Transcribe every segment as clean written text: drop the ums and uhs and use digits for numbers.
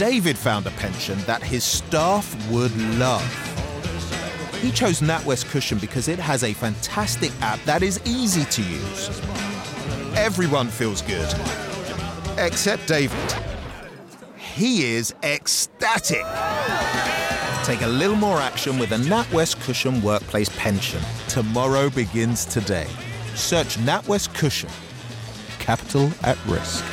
David found a pension that his staff would love. He chose NatWest Cushion because it has a fantastic app that is easy to use. Everyone feels good, except David. He is ecstatic. Take a little more action with a NatWest Cushion workplace pension. Tomorrow begins today. Search NatWest Cushion. Capital at risk.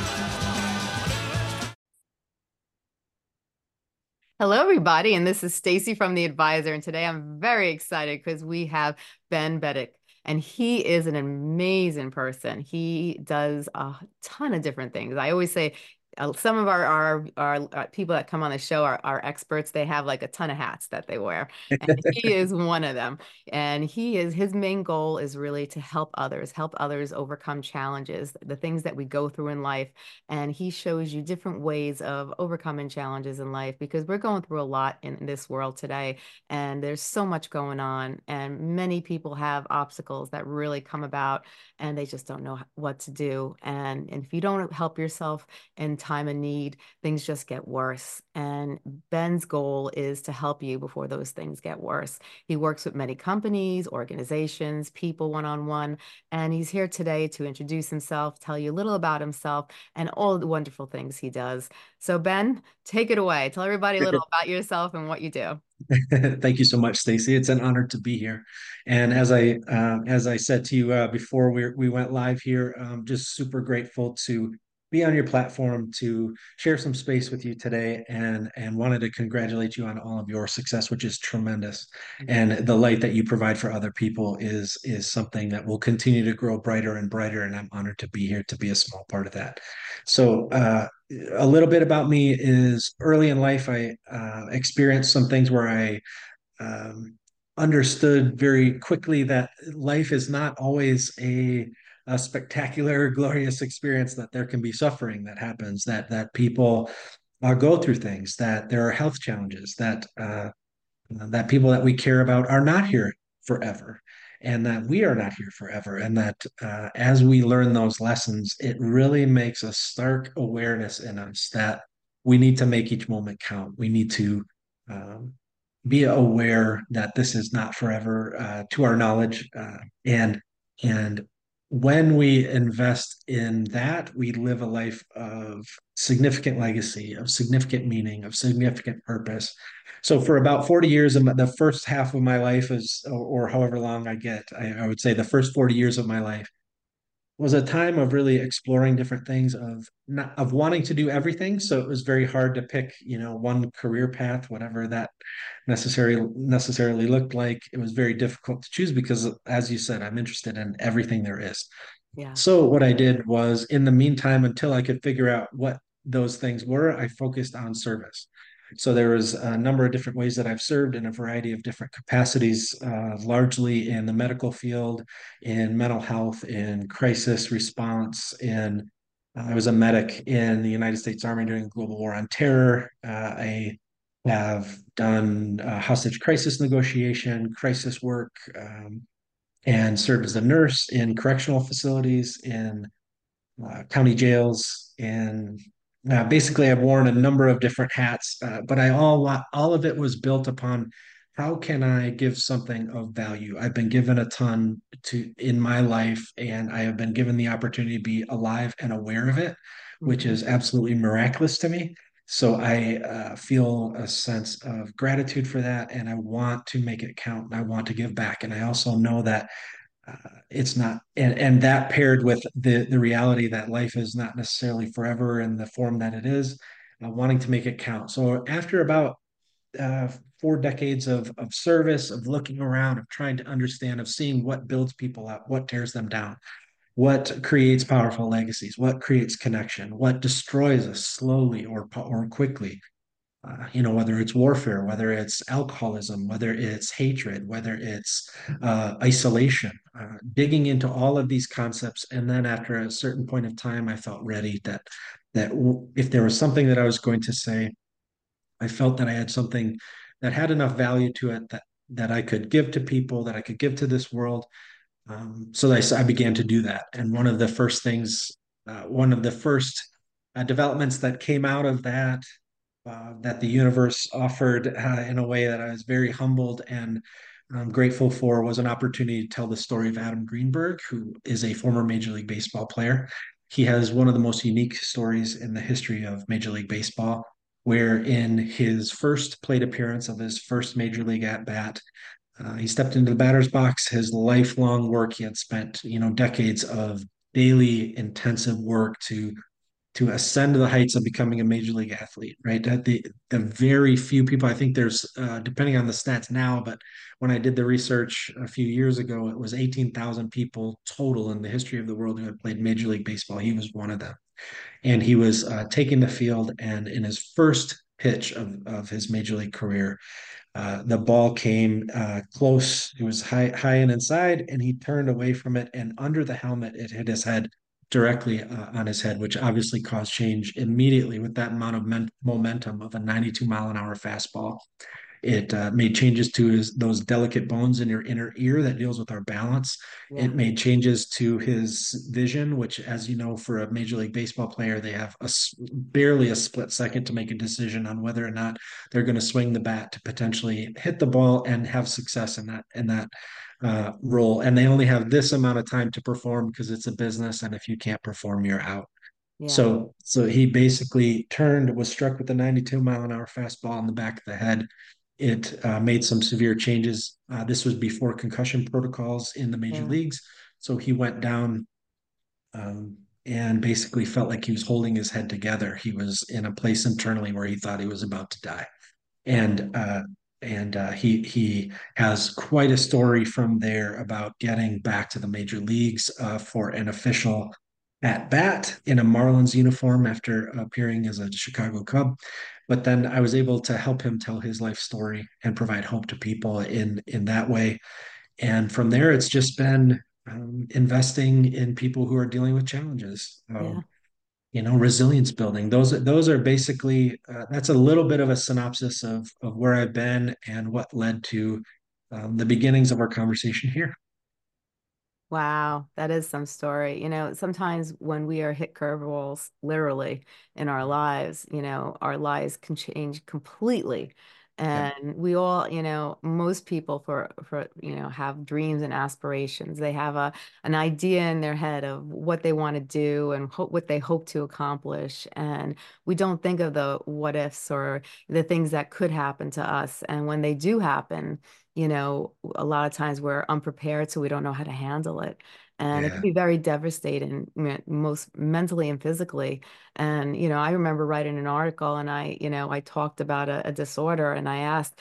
Hello, everybody, and this is Stacy from The Advisor, and today I'm very excited because we have Ben Bedick, and he is an amazing person. He does a ton of different things. I always say some of our people that come on the show are experts. They have like a ton of hats that they wear, and he is one of them. And his main goal is really to help others overcome challenges, the things that we go through in life. And he shows you different ways of overcoming challenges in life because we're going through a lot in this world today, and there's so much going on, and many people have obstacles that really come about, and they just don't know what to do. And if you don't help yourself in time of need, things just get worse. And Ben's goal is to help you before those things get worse. He works with many companies, organizations, people one-on-one, and he's here today to introduce himself, tell you a little about himself, and all the wonderful things he does. So Ben, take it away. Tell everybody a little about yourself and what you do. Thank you so much, Stacy. It's an honor to be here. And as I said to you before we went live here, just super grateful to be on your platform to share some space with you today, and wanted to congratulate you on all of your success, which is tremendous. And the light that you provide for other people is something that will continue to grow brighter and brighter. And I'm honored to be here to be a small part of that. So a little bit about me is early in life, I experienced some things where I um, understood very quickly that life is not always a spectacular, glorious experience, that there can be suffering that happens, that people go through things, that there are health challenges, that people that we care about are not here forever, and that we are not here forever. And that as we learn those lessons, it really makes a stark awareness in us that we need to make each moment count. We need to um, be aware that this is not forever, to our knowledge, and when we invest in that, we live a life of significant legacy, of significant meaning, of significant purpose. So for about 40 years, of the first half of my life is, or however long I get, I would say the first 40 years of my life was a time of really exploring different things, of not of wanting to do everything. So it was very hard to pick, one career path, whatever that necessarily looked like. It was very difficult to choose because, as you said, I'm interested in everything there is. Yeah. So what I did was, in the meantime, until I could figure out what those things were, I focused on service. So there was a number of different ways that I've served in a variety of different capacities, largely in the medical field, in mental health, in crisis response, in I was a medic in the United States Army during the Global War on Terror. I have done hostage crisis negotiation, crisis work, and served as a nurse in correctional facilities, in county jails, and basically I've worn a number of different hats, but all of it was built upon how can I give something of value. I've been given a ton to in my life, and I have been given the opportunity to be alive and aware of it, which Mhm. is absolutely miraculous to me. So I feel a sense of gratitude for that, and I want to make it count, and I want to give back. And I also know that it's not, and that paired with the reality that life is not necessarily forever in the form that it is, wanting to make it count. So after about 4 decades of service, of looking around, of trying to understand, of seeing what builds people up, what tears them down, what creates powerful legacies, what creates connection, what destroys us slowly or quickly, whether it's warfare, whether it's alcoholism, whether it's hatred, whether it's isolation, digging into all of these concepts. And then after a certain point of time, I felt ready that if there was something that I was going to say, I felt that I had something that had enough value to it that I could give to people, that I could give to this world. So I began to do that. And one of the first developments that came out of that that the universe offered in a way that I was very humbled and grateful for was an opportunity to tell the story of Adam Greenberg, who is a former Major League Baseball player. He has one of the most unique stories in the history of Major League Baseball, where in his first plate appearance of his first Major League at bat, he stepped into the batter's box. His lifelong work, he had spent, decades of daily intensive work to ascend to the heights of becoming a major league athlete, right? The very few people, I think there's, depending on the stats now, but when I did the research a few years ago, it was 18,000 people total in the history of the world who had played Major League Baseball. He was one of them. And he was taking the field, and in his first pitch of his major league career, the ball came close. It was high and inside, and he turned away from it. And under the helmet, it hit his head directly on his head, which obviously caused change immediately with that amount of momentum of a 92-mile-an-hour fastball. It made changes to those delicate bones in your inner ear that deals with our balance. Yeah. It made changes to his vision, which, as you know, for a Major League Baseball player, they have barely a split second to make a decision on whether or not they're going to swing the bat to potentially hit the ball and have success in that role. And they only have this amount of time to perform because it's a business, and if you can't perform, you're out. Yeah. So he basically was struck with a 92-mile-an-hour fastball in the back of the head. It made some severe changes. This was before concussion protocols in the major Yeah. leagues. So he went down and basically felt like he was holding his head together. He was in a place internally where he thought he was about to die. And he has quite a story from there about getting back to the major leagues for an official at bat in a Marlins uniform after appearing as a Chicago Cub. But then I was able to help him tell his life story and provide hope to people in that way. And from there, it's just been investing in people who are dealing with challenges. Yeah. Resilience building. Those are basically that's a little bit of a synopsis of where I've been and what led to the beginnings of our conversation here. Wow, that is some story. Sometimes when we are hit curveballs, literally in our lives, our lives can change completely. Yeah, And we all, most people have dreams and aspirations. They have an idea in their head of what they want to do and what they hope to accomplish. And we don't think of the what ifs or the things that could happen to us. And when they do happen, a lot of times we're unprepared, so we don't know how to handle it. And it can yeah, be very devastating, most mentally and physically. And, I remember writing an article and I talked about a disorder and I asked,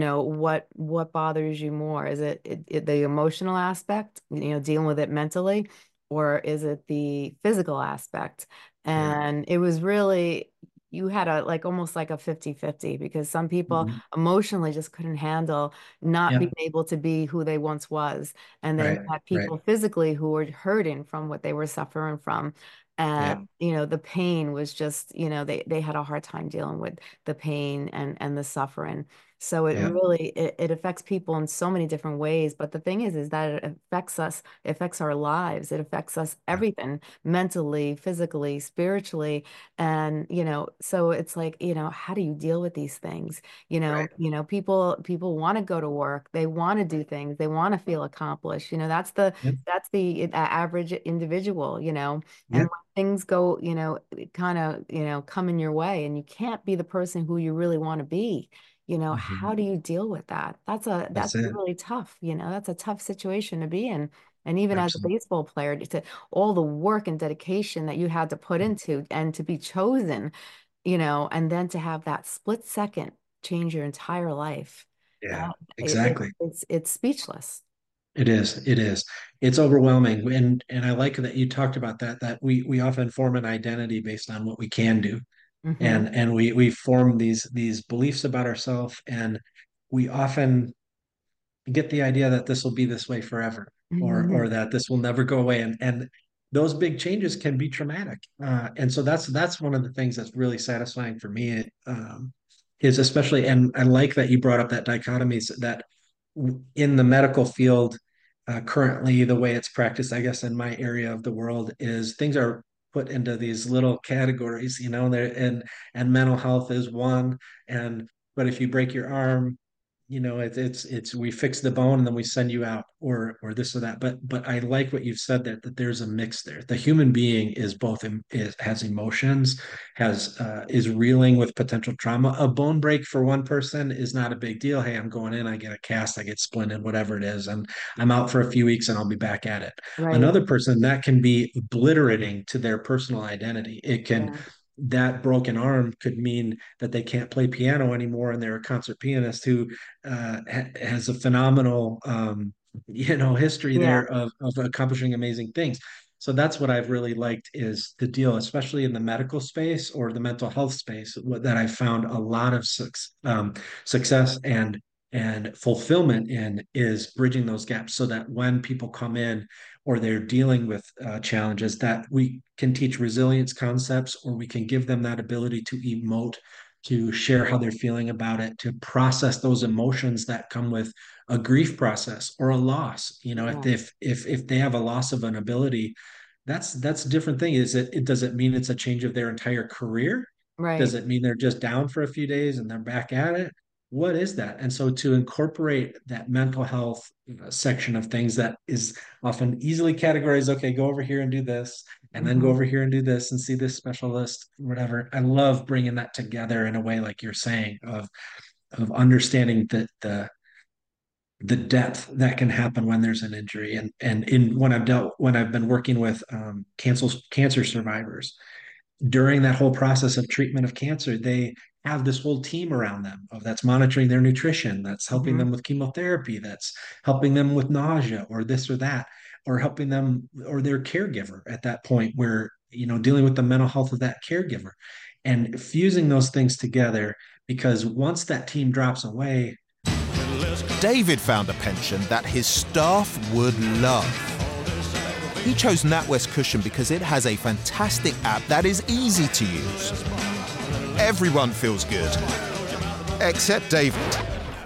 what bothers you more? Is it the emotional aspect, dealing with it mentally, or is it the physical aspect? yeah. And it was really, you had almost like a 50-50 because some people Mhm. emotionally just couldn't handle not being Yeah, able to be who they once was. And then right, you had right. people physically who were hurting from what they were suffering from. And, Yeah, the pain was just, they had a hard time dealing with the pain and the suffering. So it yeah, really it affects people in so many different ways. But the thing is that it affects us, it affects our lives, it affects us yeah. everything, mentally, physically, spiritually. And, so it's like, how do you deal with these things? Right. People want to go to work, they want to do things, they want to feel accomplished. Yeah, That's the average individual, and yeah. when things go, kind of, come in your way and you can't be the person who you really want to be, how Mhm. do you deal with that? That's That's it. really tough, that's a tough situation to be in. And even as a Absolutely. baseball player, to all the work and dedication that you had to put into and to be chosen, and then to have that split second change your entire life. Yeah, That exactly. it's speechless. It is. It is. It's overwhelming. And I like that you talked about that we often form an identity based on what we can do. Hmm. And we form these beliefs about ourselves, and we often get the idea that this will be this way forever, or that this will never go away. And those big changes can be traumatic. And so that's one of the things that's really satisfying for me. Is especially, and I like that you brought up that dichotomy that in the medical field, currently the way it's practiced, I guess, in my area of the world is things are put into these little categories, there, and mental health is one. And but if you break your arm, it's we fix the bone and then we send you out, or this or that. But I like what you've said, that there's a mix there. The human being is both has emotions, is reeling with potential trauma. A bone break for one person is not a big deal. Hey, I'm going in, I get a cast, I get splinted, whatever it is, and I'm out for a few weeks and I'll be back at it. Right. Another person, that can be obliterating to their personal identity. It can Yeah. That broken arm could mean that they can't play piano anymore, and they're a concert pianist who has a phenomenal history Yeah. there of accomplishing amazing things. So that's what I've really liked, is the deal, especially in the medical space or the mental health space, that I found a lot of success and fulfillment in, is bridging those gaps, so that when people come in or they're dealing with challenges, that we can teach resilience concepts, or we can give them that ability to emote, to share how they're feeling about it, to process those emotions that come with a grief process or a loss. Yeah. If they have a loss of an ability, that's a different thing. Does it mean it's a change of their entire career? Does Right. it mean they're just down for a few days and they're back at it? What is that? And so to incorporate that mental health section of things, that is often easily categorized, okay, go over here and do this, and then go Hmm. over here and do this and see this specialist, whatever. I love bringing that together in a way, like you're saying, of understanding the depth that can happen when there's an injury. And in when I've been working with cancer survivors, during that whole process of treatment of cancer, they have this whole team around them that's monitoring their nutrition, that's helping Hmm. them with chemotherapy, that's helping them with nausea or this or that, or helping them, or their caregiver at that point, where dealing with the mental health of that caregiver, and fusing those things together. Because once that team drops away, David found a pension that his staff would love. He chose NatWest Cushion because it has a fantastic app that is easy to use. Everyone feels good, except David.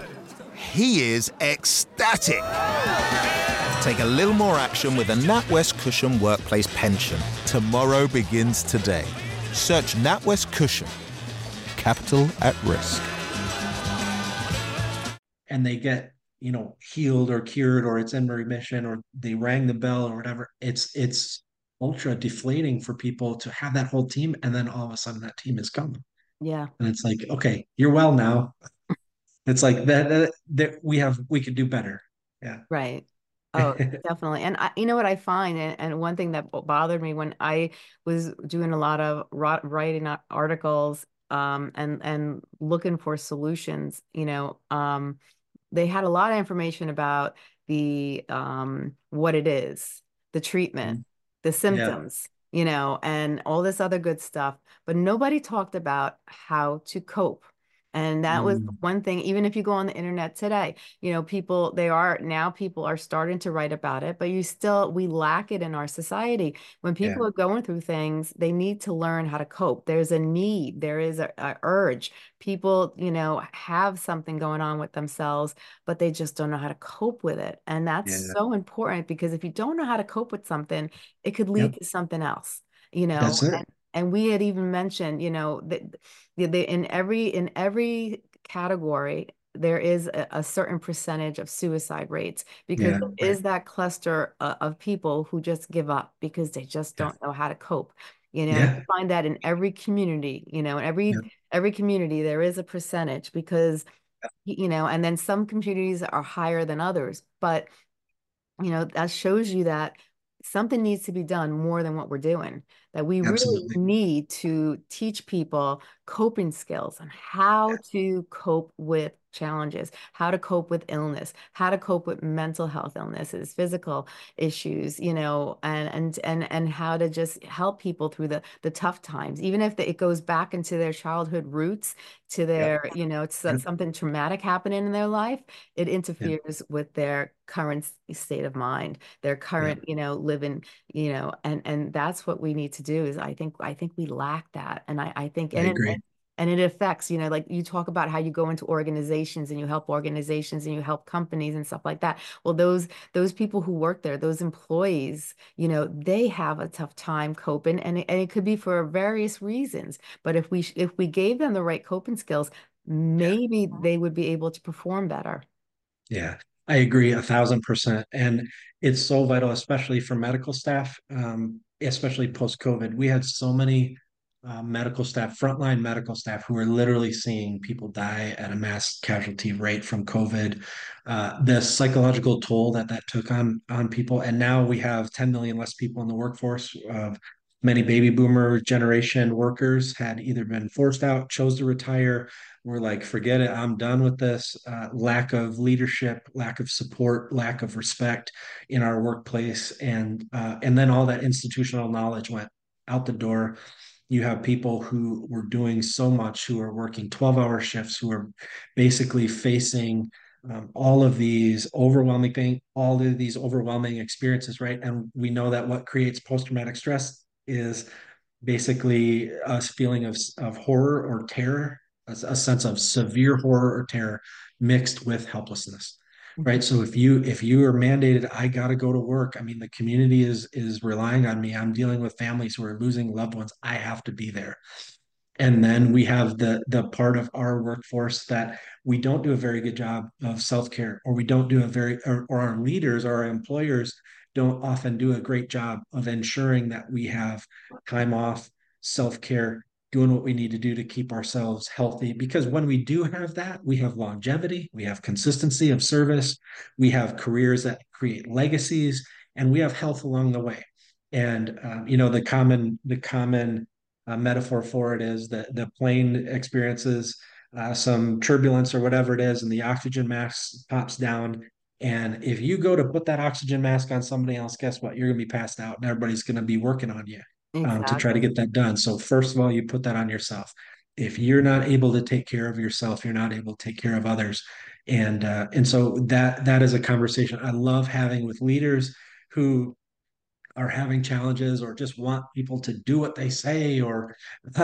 He is ecstatic. Take a little more action with a NatWest Cushion Workplace Pension. Tomorrow begins today. Search NatWest Cushion. Capital at risk. and they get healed or cured, or it's in remission, or they rang the bell or whatever, it's ultra deflating for people to have that whole team, and then all of a sudden that team is gone, Yeah. and it's like, okay, you're well now. It's like that we could do better. Yeah. Right. Oh, definitely. And you know what I find, and one thing that bothered me when I was doing a lot of writing articles, and looking for solutions, they had a lot of information about the what it is, the treatment, Mhm. the Yeah. symptoms, and all this other good stuff, but nobody talked about how to cope. And that was Mm. one thing. Even if you go on the internet today, people are starting to write about it, but we lack it in our society. When Yeah. people are going through things, they need to learn how to cope. There's a need, there is a urge. People, have something going on with themselves, but they just don't know how to cope with it. And that's Yeah. so important, because if you don't know how to cope with something, it could lead Yep. to something else, you know. That's it. And we had even mentioned, that in every category, there is a certain percentage of suicide rates, because Yeah. there Right. is that cluster of people who just give up because they just Yeah. don't know how to cope. And Yeah. you find that in every community, in every Yeah. every community there is a percentage, because and then some communities are higher than others, but that shows you that something needs to be done more than what we're doing, that we really Absolutely. need to teach people coping skills on how to cope with challenges, how to cope with illness, how to cope with mental health illnesses, physical issues, and how to just help people through the tough times, even if it goes back into their childhood roots, to Yep. their, it's Yep. something traumatic happening in their life. It Yeah. interferes with their current state of mind, their Yeah. current, living, and that's what we need to do. Is I think we lack that. And I think, I and agree. And it affects, like you talk about how you go into organizations and you help organizations and you help companies and stuff like that. Well, those people who work there, those employees, they have a tough time coping, and it could be for various reasons. But if we gave them the right coping skills, Yeah. maybe they would be able to perform better. Yeah, I agree 1,000%. And it's so vital, especially for medical staff, especially post-COVID. We had so many medical staff, frontline medical staff, who are literally seeing people die at a mass casualty rate from COVID. The psychological toll that that took on people, and now we have 10 million less people in the workforce. Many baby boomer generation workers had either been forced out, chose to retire, we're like, forget it, I'm done with this. Lack of leadership, lack of support, lack of respect in our workplace, and then all that institutional knowledge went out the door. You have people who were doing so much, who are working 12-hour shifts, who are basically facing all of these overwhelming experiences, right? And we know that what creates post-traumatic stress is basically a feeling of horror or terror, a sense of severe horror or terror mixed with helplessness. Mhm. Right. So if you are mandated, I gotta go to work. I mean, the community is relying on me. I'm dealing with families who are losing loved ones. I have to be there. And then we have the part of our workforce that we don't do a very good job of self-care, or we don't do a very or our leaders or our employers don't often do a great job of ensuring that we have time off, self-care, doing what we need to do to keep ourselves healthy. Because when we do have that, we have longevity, we have consistency of service, we have careers that create legacies, and we have health along the way. And the common metaphor for it is that the plane experiences some turbulence or whatever it is, and the oxygen mask pops down. And if you go to put that oxygen mask on somebody else, guess what? You're going to be passed out, and everybody's going to be working on you to try to Exactly. get that done. So, first of all, you put that on yourself. If you're not able to take care of yourself, you're not able to take care of others. And so that is a conversation I love having with leaders who are having challenges or just want people to do what they say, or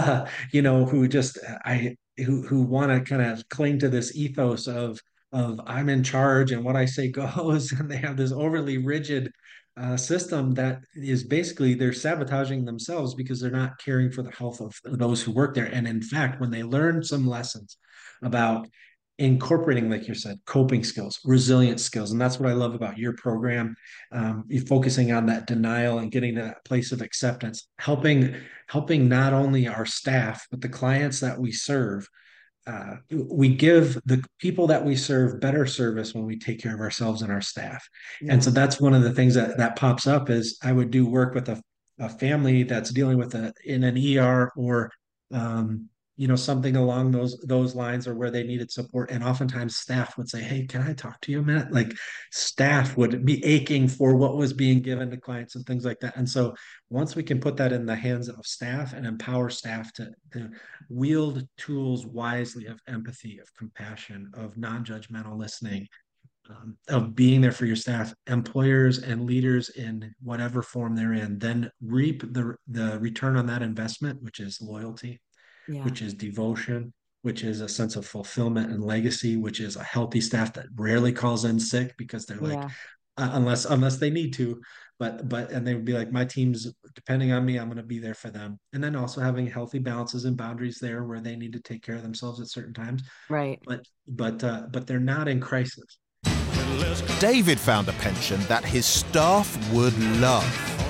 who just I who want to kind of cling to this ethos of I'm in charge and what I say goes, and they have this overly rigid system that is basically they're sabotaging themselves because they're not caring for the health of those who work there. And in fact, when they learn some lessons about incorporating, like you said, coping skills, resilient skills, and that's what I love about your program, you're focusing on that denial and getting to that place of acceptance, helping not only our staff but the clients that we serve. We give the people that we serve better service when we take care of ourselves and our staff. And Yeah. so that's one of the things that pops up is I would do work with a family that's dealing with in an ER, or something along those lines, or where they needed support. And oftentimes staff would say, hey, can I talk to you a minute? Like, staff would be aching for what was being given to clients and things like that. And so once we can put that in the hands of staff and empower staff to wield tools wisely, of empathy, of compassion, of non-judgmental listening, of being there for your staff, employers and leaders in whatever form they're in, then reap the return on that investment, which is loyalty, Yeah. which is devotion, which is a sense of fulfillment and legacy, which is a healthy staff that rarely calls in sick because they're like, Yeah. unless they need to, and they would be like, my team's depending on me, I'm going to be there for them. And then also having healthy balances and boundaries there where they need to take care of themselves at certain times, Right. but they're not in crisis. David found a pension that his staff would love.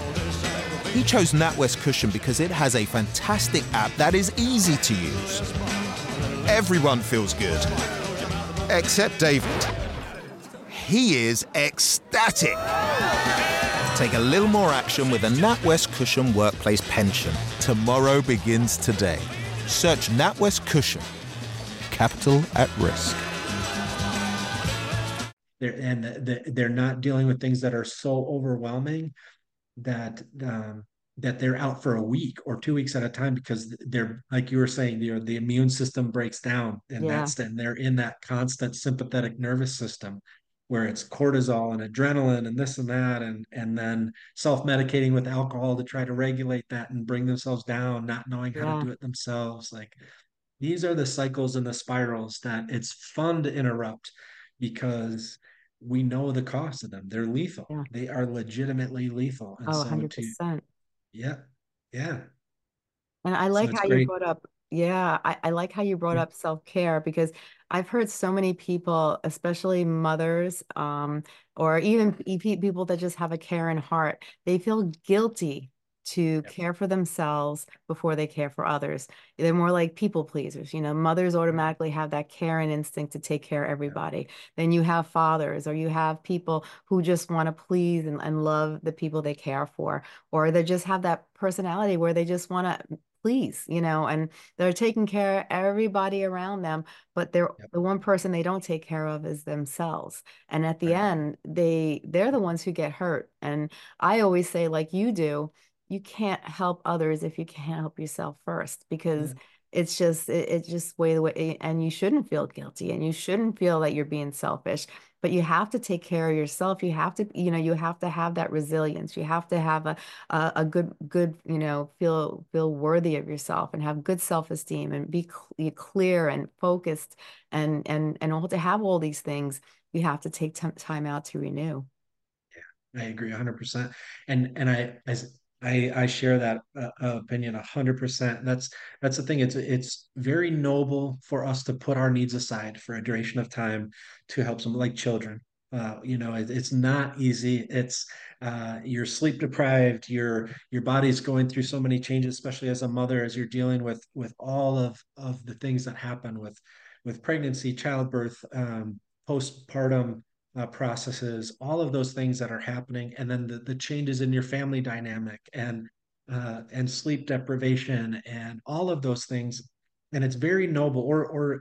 He chose NatWest Cushion because it has a fantastic app that is easy to use. Everyone feels good, except David. He is ecstatic. Take a little more action with a NatWest Cushion Workplace Pension. Tomorrow begins today. Search NatWest Cushion. Capital at risk. They're not dealing with things that are so overwhelming that that they're out for a week or 2 weeks at a time, because they're, like you were saying, the immune system breaks down, Yeah. and they're in that constant sympathetic nervous system where it's cortisol and adrenaline and this and that, and then self-medicating with alcohol to try to regulate that and bring themselves down, not knowing how to Yeah. do it themselves. Like, these are the cycles and the spirals that it's fun to interrupt because we know the cost of them. They're lethal. Yeah. They are legitimately lethal. And Oh, so to, 100%. yeah, yeah. And I So like it's how you great. brought up, yeah, I like how you brought up self-care because I've heard so many people, especially mothers, or even people that just have a caring heart, they feel guilty to Yep. care for themselves before they care for others. They're more like people pleasers. Mothers automatically have that caring instinct to take care of Yep. everybody. Then you have fathers, or you have people who just want to please and love the people they care for, or they just have that personality where they just want to please, and they're taking care of everybody around them, but Yep. the one person they don't take care of is themselves. And at the Right. end, they're the ones who get hurt. And I always say, like you do, you can't help others if you can't help yourself first, because Yeah. it's just way the way, and you shouldn't feel guilty and you shouldn't feel that you're being selfish, but you have to take care of yourself. You have to, you have to have that resilience. You have to have a good, feel worthy of yourself and have good self-esteem and be clear and focused, and all to have all these things, you have to take time out to renew. I agree 100%. And I share that opinion 100%. That's the thing. It's very noble for us to put our needs aside for a duration of time to help some like children. It's not easy. It's you're sleep deprived. Your body's going through so many changes, especially as a mother, as you're dealing with all of the things that happen with pregnancy, childbirth, postpartum processes, all of those things that are happening, and then the changes in your family dynamic and sleep deprivation and all of those things. And it's very noble, or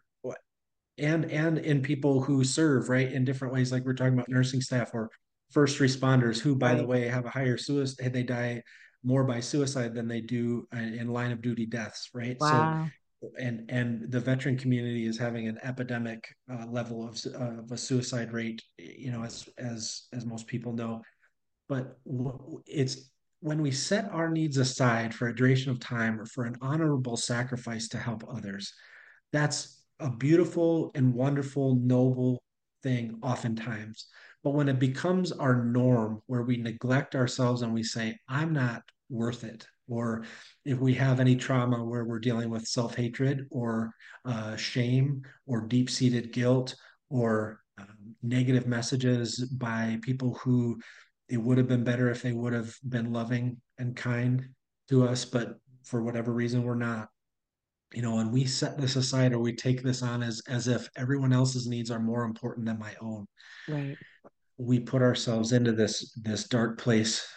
and in people who serve right in different ways, like we're talking about nursing staff or first responders, who, by the Right. way, have a higher suicide, they die more by suicide than they do in line of duty deaths, right? So Wow. and the veteran community is having an epidemic level of a suicide rate, as most people know. But it's when we set our needs aside for a duration of time or for an honorable sacrifice to help others, that's a beautiful and wonderful, noble thing oftentimes. But when it becomes our norm, where we neglect ourselves and we say, I'm not worth it, or if we have any trauma where we're dealing with self hatred or shame or deep seated guilt or negative messages by people who it would have been better if they would have been loving and kind to us, but for whatever reason, we're not, and we set this aside or we take this on as if everyone else's needs are more important than my own. Right. We put ourselves into this dark place,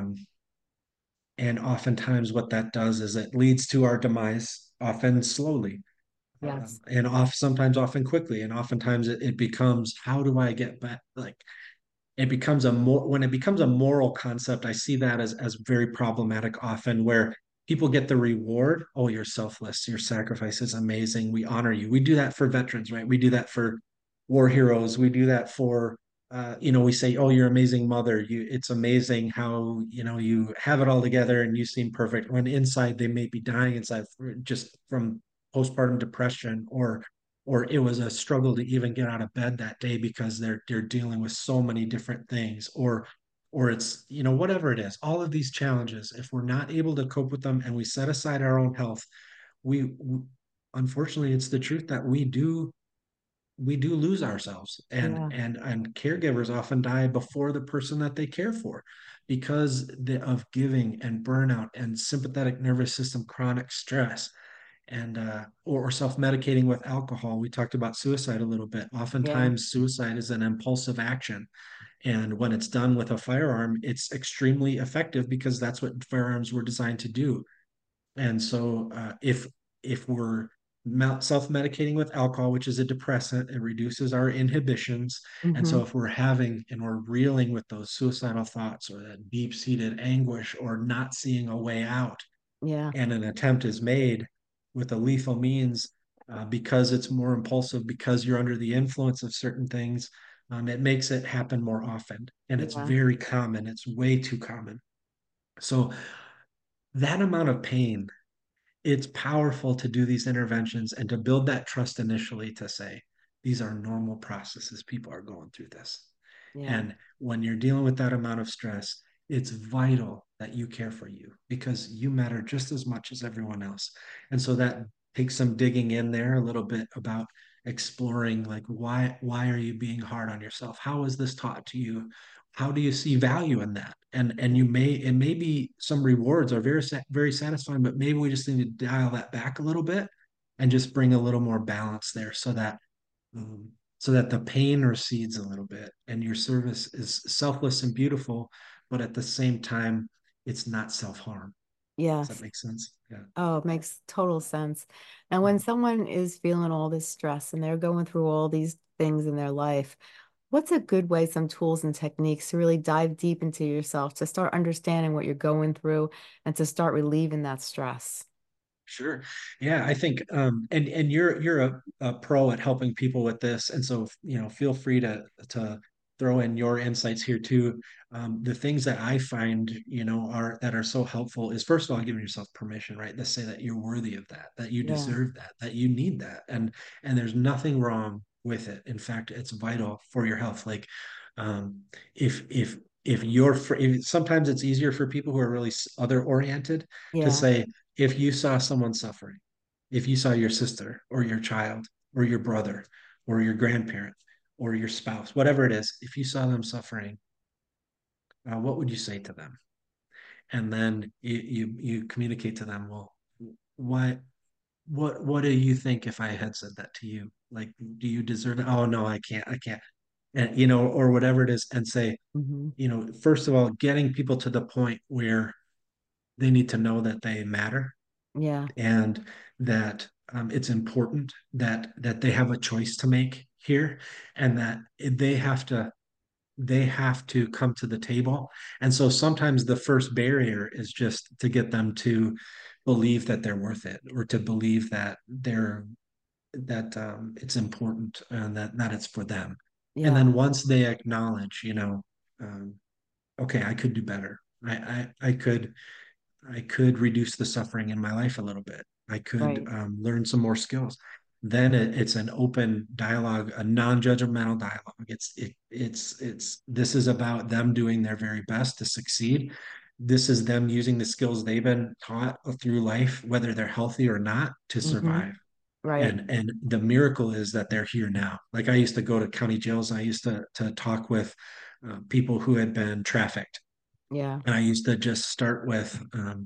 and oftentimes what that does is it leads to our demise, often slowly, Yes. and sometimes often quickly, and oftentimes it becomes, how do I get back? Like it becomes a more when it becomes a moral concept, I see that as very problematic often, where people get the reward. Oh, you're selfless, your sacrifice is amazing, we honor you. We do that for veterans, right? We do that for war heroes. We do that for we say, oh, you're an amazing mother, it's amazing how you have it all together and you seem perfect, when inside they may be dying inside just from postpartum depression, or it was a struggle to even get out of bed that day because they're dealing with so many different things, or it's whatever it is, all of these challenges, if we're not able to cope with them and we set aside our own health, we unfortunately, it's the truth that we do lose ourselves, and Yeah. caregivers often die before the person that they care for because of giving and burnout and sympathetic nervous system chronic stress, and or self-medicating with alcohol. We talked about suicide a little bit. Yeah. Oftentimes suicide is an impulsive action, and when it's done with a firearm, it's extremely effective because that's what firearms were designed to do. And so if we're self-medicating with alcohol, which is a depressant, it reduces our inhibitions. And Hmm. so if we're having and we're reeling with those suicidal thoughts or that deep-seated anguish or not seeing a way out, Yeah. and an attempt is made with a lethal means, because it's more impulsive, because you're under the influence of certain things, it makes it happen more often. And it's Yeah. very common. It's way too common. So that amount of pain it's powerful to do these interventions and to build that trust initially to say, these are normal processes. People are going through this. Yeah. And when you're dealing with that amount of stress, it's vital that you care for you because you matter just as much as everyone else. And so that takes some digging in there a little bit about exploring like why are you being hard on yourself? How is this taught to you? How do you see value in that? And you may it may be some rewards are very satisfying, but maybe we just need to dial that back a little bit and just bring a little more balance there um, so that the pain recedes a little bit and your service is selfless and beautiful, but at the same time, it's not self-harm. Does that Yes. make sense? Yeah. Oh, it makes total sense. And when someone is feeling all this stress and they're going through all these things in their life, what's a good way, some tools and techniques to really dive deep into yourself, to start understanding what you're going through and to start relieving that stress? Sure. Yeah, I think and you're a pro at helping people with this. And so, feel free to throw in your insights here too. The things that I find, are that are so helpful is first of all giving yourself permission, right? To say that you're worthy of that, that you Yeah. deserve that, that you need that. And there's nothing wrong with it. In fact, it's vital for your health. Like um if sometimes it's easier for people who are really other oriented to Yeah. say if you saw someone suffering, if you saw your sister or your child or your brother or your grandparent or your spouse, whatever it is, if you saw them suffering, what would you say to them? And then you communicate to them, well, why what do you think if I had said that to you? Like, do you deserve it? Oh no, I can't. And or whatever it is, and say, Hmm. first of all, getting people to the point where they need to know that they matter Yeah. and that it's important that they have a choice to make here and that they have to come to the table. And so sometimes the first barrier is just to get them to believe that they're worth it or to believe that it's important and that it's for them. And Yeah. then once they acknowledge, um, okay, I could do better. I could reduce the suffering in my life a little bit. I could Right. learn some more skills. Then it's an open dialogue, a non-judgmental dialogue. It's this is about them doing their very best to succeed. This is them using the skills they've been taught through life, whether they're healthy or not, to Hmm. survive. Right. And the miracle is that they're here now. Like I used to go to county jails. And I used to talk with people who had been trafficked Yeah. and I used to just start with,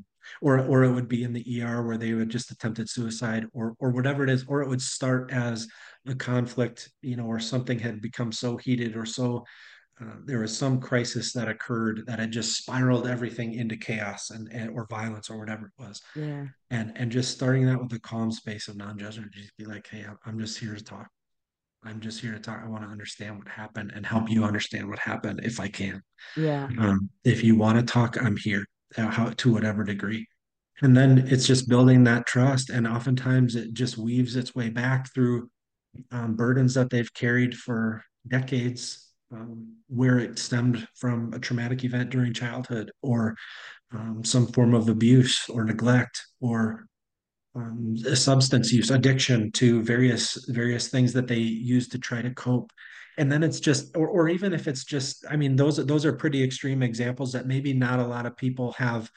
or it would be in the ER where they would just attempted suicide, or whatever it is, or it would start as a conflict, or something had become so heated, or so there was some crisis that occurred that had just spiraled everything into chaos and or violence or whatever it was, Yeah. and just starting that with a calm space of non-judgment, just be like, hey, I'm just here to talk. I'm just here to talk. I want to understand what happened and help you understand what happened if I can. Yeah. If you want to talk, I'm here to whatever degree. And then it's just building that trust. And oftentimes it just weaves its way back through burdens that they've carried for decades, where it stemmed from a traumatic event during childhood or some form of abuse or neglect or substance use, addiction to various things that they use to try to cope. And then it's just, or even if it's just, I mean, those are pretty extreme examples that maybe not a lot of people have.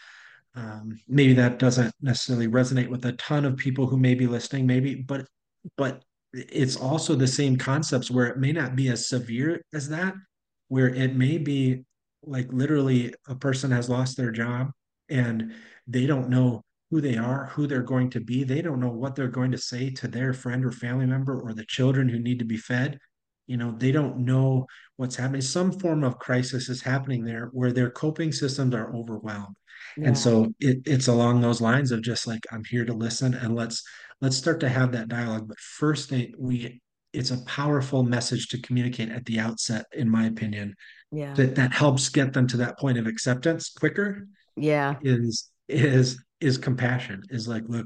Maybe that doesn't necessarily resonate with a ton of people who may be listening, maybe, but it's also the same concepts where it may not be as severe as that, where it may be like literally a person has lost their job and they don't know who they are, who they're going to be. They don't know what they're going to say to their friend or family member or the children who need to be fed. They don't know what's happening. Some form of crisis is happening there where their coping systems are overwhelmed. And Yeah. so it's along those lines of just like, I'm here to listen and let's start to have that dialogue. But first it's a powerful message to communicate at the outset, in my opinion, Yeah. that helps get them to that point of acceptance quicker Yeah. is compassion is like, look,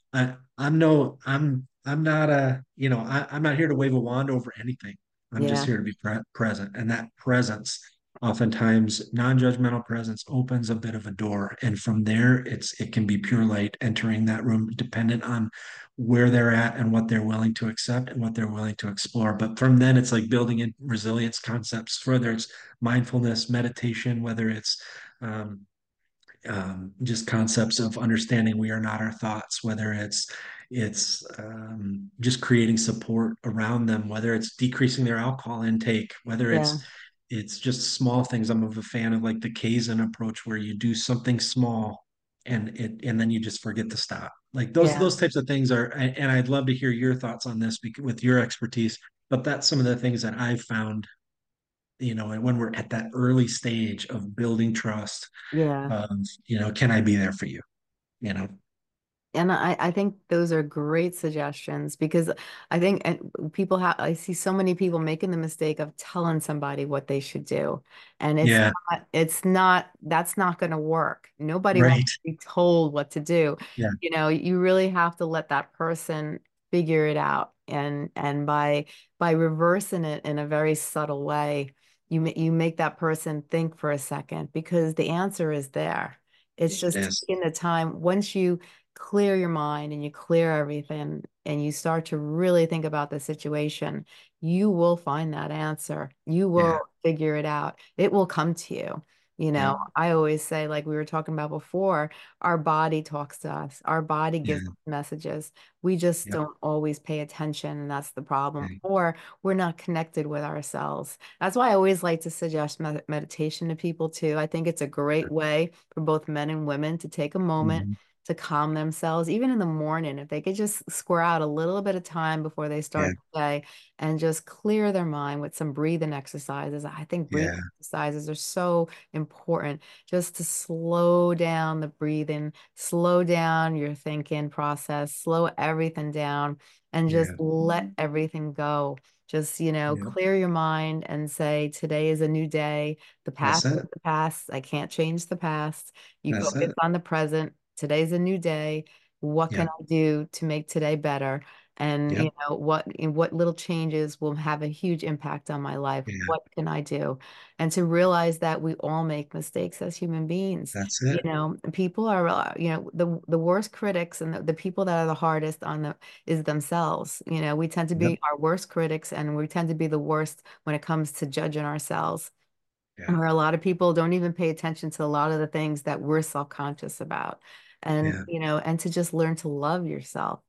I'm not I'm not here to wave a wand over anything. I'm just Yeah. here to be present. And that presence oftentimes non-judgmental presence opens a bit of a door, and from there it can be pure light entering that room, dependent on where they're at and what they're willing to accept and what they're willing to explore. But from then it's like building in resilience concepts, whether it's mindfulness, meditation, whether it's um, just concepts of understanding we are not our thoughts, whether it's just creating support around them, whether it's decreasing their alcohol intake, whether Yeah. it's just small things. I'm of a fan of like the Kaizen approach where you do something small and then you just forget to stop. Like Yeah. those types of things are, and I'd love to hear your thoughts on this with your expertise. But that's some of the things that I've found, and when we're at that early stage of building trust, Yeah. can I be there for you? You know, And I think those are great suggestions because I think I see so many people making the mistake of telling somebody what they should do. And yeah, that's not going to work. Nobody wants right. to be told what to do. Yeah, You really have to let that person figure it out. And by reversing it in a very subtle way, you make that person think for a second because the answer is there. It's it just is. taking the time once you clear your mind and you clear everything and you start to really think about the situation, you will find that answer. You Yeah, will figure it out. It will come to you. yeah, I always say, like we were talking about before, our body talks to us. Our body gives yeah, us messages. We just yep, don't always pay attention, and that's the problem. right, Or we're not connected with ourselves. That's why I always like to suggest meditation to people too. I think it's a great way for both men and women to take a moment mhm, to calm themselves, even in the morning, if they could just square out a little bit of time before they yeah, start the day and just clear their mind with some breathing exercises. I think breathing yeah, exercises are so important just to slow down the breathing, slow down your thinking process, slow everything down, and just yeah, let everything go. Just, yeah. clear your mind and say, today is a new day. The That's past is it. the past. I can't change the past. You That's focus it. on the present. Today's a new day. What can Yeah, I do to make today better? And yep, what little changes will have a huge impact on my life? yeah. What can I do? And to realize that we all make mistakes as human beings. That's it. People are, the worst critics and the people that are the hardest on the is themselves. We tend to Yep, be our worst critics and we tend to be the worst when it comes to judging ourselves yeah, where a lot of people don't even pay attention to a lot of the things that we're self-conscious about. And, yeah, and to just learn to love yourself.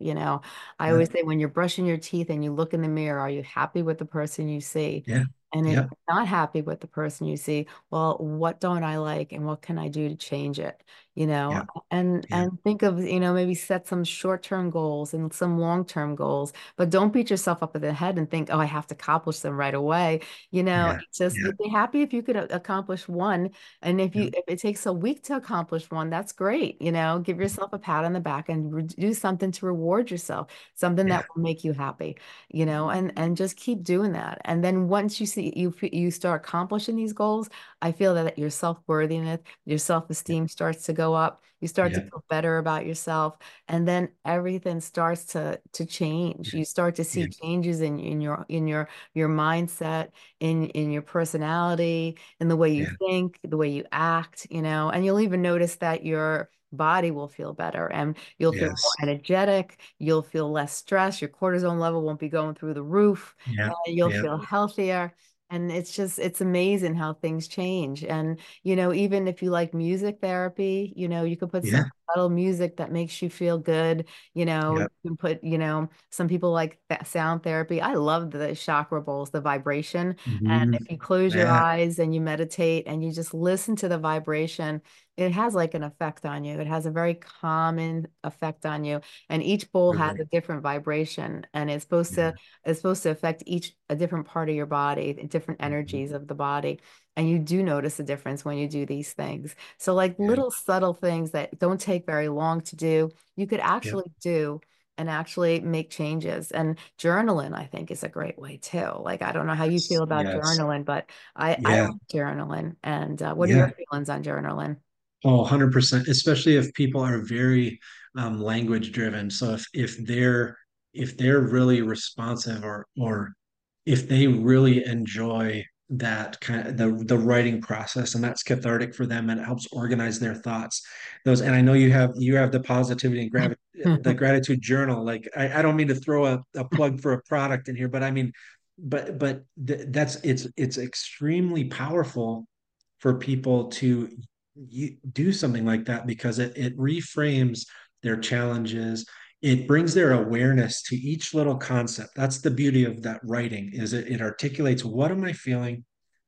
I yep, always say when you're brushing your teeth and you look in the mirror, are you happy with the person you see? yeah, And if yep, you're not happy with the person you see, well, what don't I like and what can I do to change it? You know, yep, and yeah, and think of, maybe set some short-term goals and some long-term goals, but don't beat yourself up in the head and think, oh, I have to accomplish them right away. yeah, It's just yeah, you'd be happy if you could accomplish one. And yep, if it takes a week to accomplish one, that's great. Give yourself a pat on the back and do something to reward yourself, something yeah, that will make you happy, and just keep doing that. And then once you start accomplishing these goals, I feel that your self-worthiness, your self-esteem starts to go up. You start to yeah, feel better about yourself, and then everything starts to change. You start to see yeah, changes in your mindset, in your personality, in the way you yeah, think, the way you act, and you'll even notice that your body will feel better and you'll feel more yes, energetic, you'll feel less stress, your cortisol level won't be going through the roof, yeah, and you'll yeah, feel healthier. And it's amazing how things change. And, even if you like music therapy, you could put some yeah, subtle music that makes you feel good. yeah, You can put, some people like that sound therapy. I love the chakra bowls, the vibration. And mhm, if you close your yeah, eyes and you meditate and you just listen to the vibration, it has like an effect on you. It has a very calming effect on you. And each bowl has really, a different vibration and yeah, it's supposed to affect a different part of your body, different mhm, energies of the body. And you do notice a difference when you do these things. So like yeah, little subtle things that don't take very long to do, you could yep, actually do and actually make changes. And journaling, I think, is a great way too. Like, I don't know how you feel yes, about yes, journaling, but I yeah, like journaling. And what are yeah. your feelings on journaling? Oh, 100%, especially if people are very language driven. So if they're really responsive or if they really enjoy that kind of the writing process, and that's cathartic for them, and it helps organize their thoughts. Those, and I know you have the positivity and the gratitude journal. Like I don't mean to throw a plug for a product in here, but I mean, that's it's extremely powerful for people to do something like that, because it reframes their challenges. It brings their awareness to each little concept. That's the beauty of that writing, is it articulates, what am I feeling,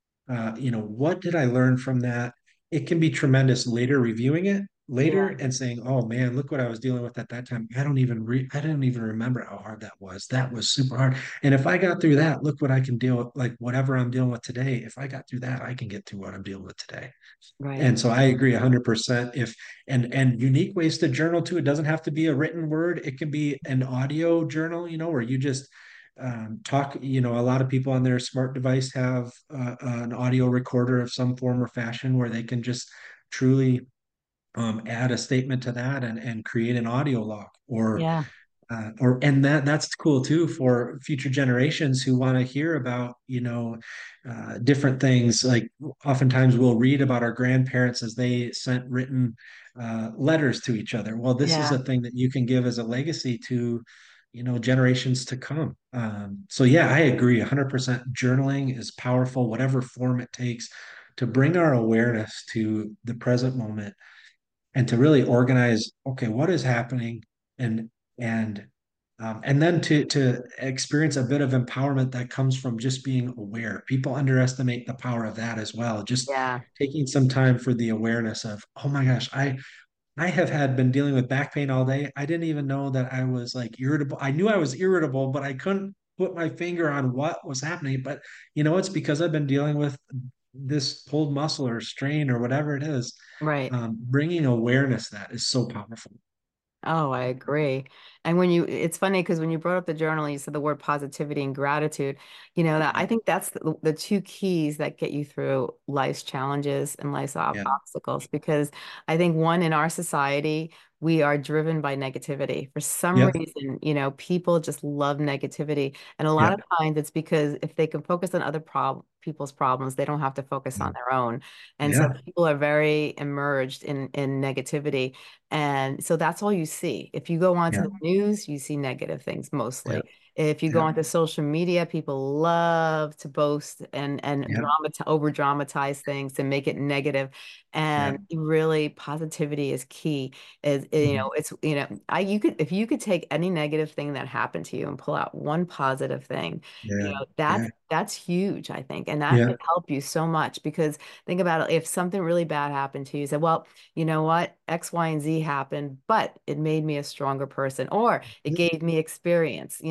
what did I learn from that? It can be tremendous later reviewing it later Yeah, and saying, oh man, look what I was dealing with at that time. I didn't even remember how hard that was. That was super hard. And if I got through that, look what I can deal with, like whatever I'm dealing with today. If I got through that, I can get through what I'm dealing with today. right. And so I agree 100%. If and unique ways to journal too. It doesn't have to be a written word. It can be an audio journal, where you just talk. A lot of people on their smart device have an audio recorder of some form or fashion, where they can just truly add a statement to that and create an audio log, Yeah, and that's cool too for future generations who want to hear about different things. Like oftentimes we'll read about our grandparents as they sent written letters to each other. Well, this is yeah. a thing that you can give as a legacy to generations to come. So yeah, I agree 100%. Journaling is powerful, whatever form it takes, to bring our awareness to the present moment and to really organize, okay, what is happening, and and and then to experience a bit of empowerment that comes from just being aware. People underestimate the power of that as well. Just Yeah, taking some time for the awareness of, oh my gosh, I have been dealing with back pain all day. I didn't even know that I was like irritable. I knew I was irritable, but I couldn't put my finger on what was happening. But it's because I've been dealing with this pulled muscle or strain or whatever it is. right. Bringing awareness, that is so powerful. Oh, I agree. And it's funny because when you brought up the journal, you said the word positivity and gratitude, that I Yeah, think that's the two keys that get you through life's challenges and life's yeah, obstacles. Because I think one, in our society, we are driven by negativity. For some yeah, reason, people just love negativity. And a lot yeah, of times it's because if they can focus on other people's problems, they don't have to focus on their own. And so yeah, people are very immersed in negativity. And so that's all you see. If you go onto yeah, the news, you see negative things yeah, mostly. If you go yeah, onto social media, people love to boast and yeah, over dramatize things and make it negative. yeah, And really, positivity is key. Is mhm, it's I you could if you could take any negative thing that happened to you and pull out one positive thing, yeah, that's yeah, that's huge, I think, and that yeah, can help you so much because think about it. If something really bad happened to you, you say, well, you know what? X, Y, and Z happened, but it made me a stronger person, or it gave me experience,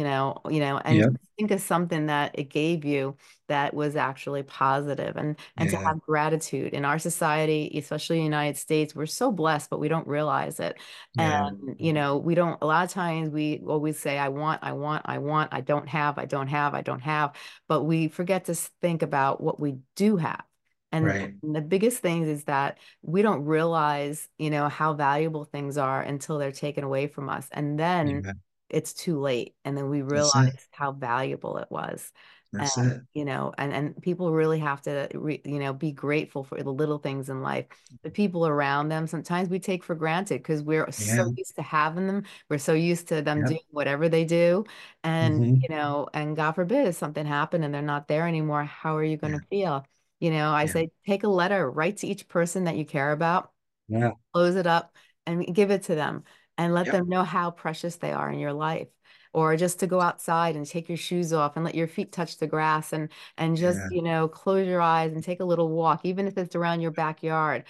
and yeah, just think of something that it gave you that was actually positive and to yeah, have gratitude. In our society, especially in the United States, we're so blessed, but we don't realize it. And, yeah, we don't, a lot of times we always say, I want, I want, I want, I don't have, I don't have, I don't have, but we forget to think about what we do have. And right. the biggest thing is that we don't realize, how valuable things are until they're taken away from us. And then Yeah, it's too late. And then we that's it. realize how valuable it was. And, That's it. and people really have to, be grateful for the little things in life. The people around them, sometimes we take for granted because we're Yeah, so used to having them. We're so used to them yeah, doing whatever they do. And, hmm, and God forbid if something happened and they're not there anymore, how are you going yeah, to feel? I yeah, say take a letter, write to each person that you care about, yeah, close it up, and give it to them and let yep, them know how precious they are in your life. Or just to go outside and take your shoes off and let your feet touch the grass and just, yeah, close your eyes and take a little walk, even if it's around your backyard.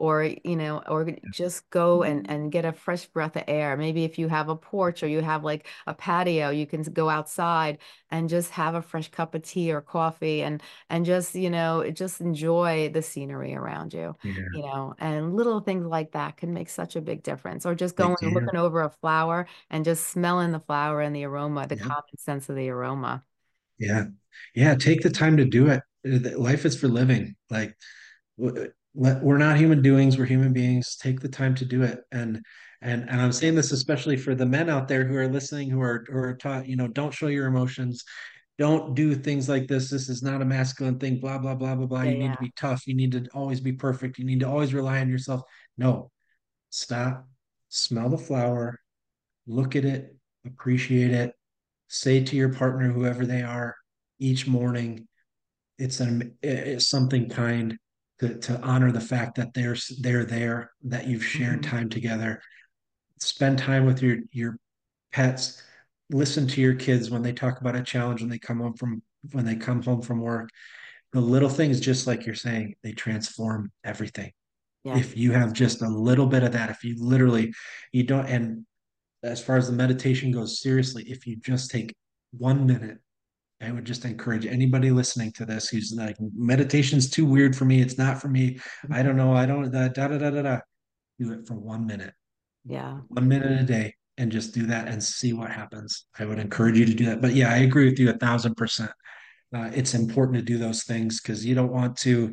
Or just go and get a fresh breath of air. Maybe if you have a porch or you have like a patio, you can go outside and just have a fresh cup of tea or coffee and just, just enjoy the scenery around you yeah. and little things like that can make such a big difference. Or just They going and can. looking over a flower and just smelling the flower and the aroma, the Yeah, common sense of the aroma. yeah, yeah. Take the time to do it. Life is for living. Like we're not human doings, we're human beings. Take the time to do it. And I'm saying this especially for the men out there who are listening, who are taught, don't show your emotions. don't do things like this is not a masculine thing, blah blah blah blah blah. Yeah, You need to yeah. be tough, you need to always be perfect, you need to always rely on yourself. No, stop, smell the flower, look at it, appreciate it, say to your partner, whoever they are, each morning, it's something kind to honor the fact that they're there, that you've shared Mhm. time together. Spend time with your pets. Listen to your kids when they talk about a challenge when they come home from work. The little things, just like you're saying, they transform everything. Yes. If you have just a little bit of that, if you literally you don't, and as far as the meditation goes, seriously, if you just take 1 minute, I would just encourage anybody listening to this who's like, meditation's too weird for me. It's not for me. I don't know. I don't da da da da da. Da. Do it for 1 minute, Yeah. 1 minute a day, and just do that and see what happens. I would encourage you to do that. But yeah, I agree with you 1,000%. It's important to do those things because you don't want to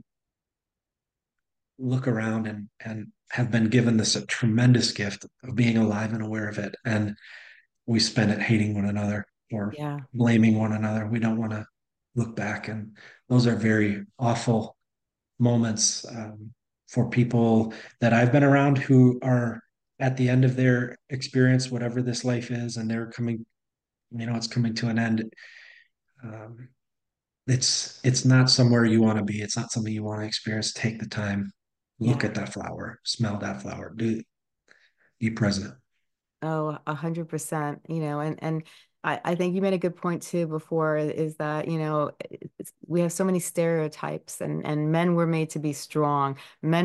look around and have been given this a tremendous gift of being alive and aware of it, and we spend it hating one another or Yeah. blaming one another. We don't want to look back, and those are very awful moments for people that I've been around who are at the end of their experience, whatever this life is, and they're coming, it's coming to an end. Um, it's not somewhere you want to be. It's not something you want to experience. Take the time, look Yeah. at that flower, smell that flower, do be present. Oh, 100%, and I think you made a good point too before is that, we have so many stereotypes and men were made to be strong.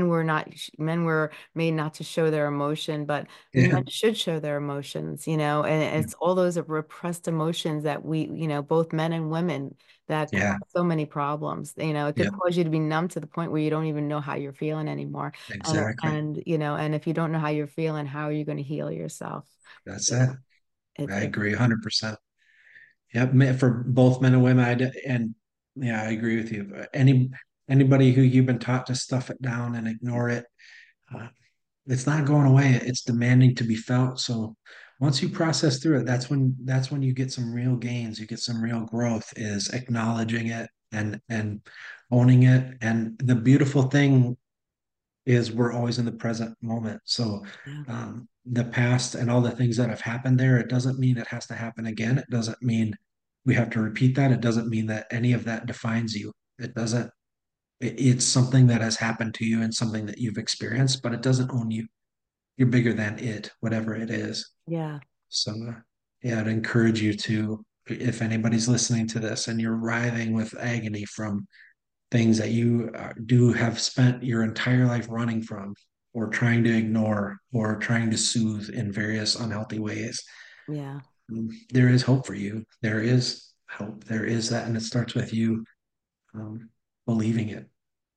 Men were made not to show their emotion, but Yeah, men should show their emotions, and it's all those repressed emotions that both men and women that cause yeah, so many problems. It could yeah, cause you to be numb to the point where you don't even know how you're feeling anymore. exactly. And if you don't know how you're feeling, how are you going to heal yourself? That's You it. know, it, I it agree 100%. Yep, for both men and women. And yeah, I agree with you. Anybody who you've been taught to stuff it down and ignore it, uh, it's not going away. It's demanding to be felt. So once you process through it, that's when you get some real gains. You get some real growth. Is acknowledging it and owning it. And the beautiful thing is we're always in the present moment. So yeah, the past and all the things that have happened there, it doesn't mean it has to happen again. It doesn't mean we have to repeat that. It doesn't mean that any of that defines you. It doesn't. It's something that has happened to you and something that you've experienced, but it doesn't own you. You're bigger than it, whatever it is. yeah, So, yeah, I'd encourage you to, if anybody's listening to this and you're writhing with agony from things that you do have spent your entire life running from or trying to ignore or trying to soothe in various unhealthy ways, yeah. there is hope for you. There is hope. There is that. And it starts with you believing it.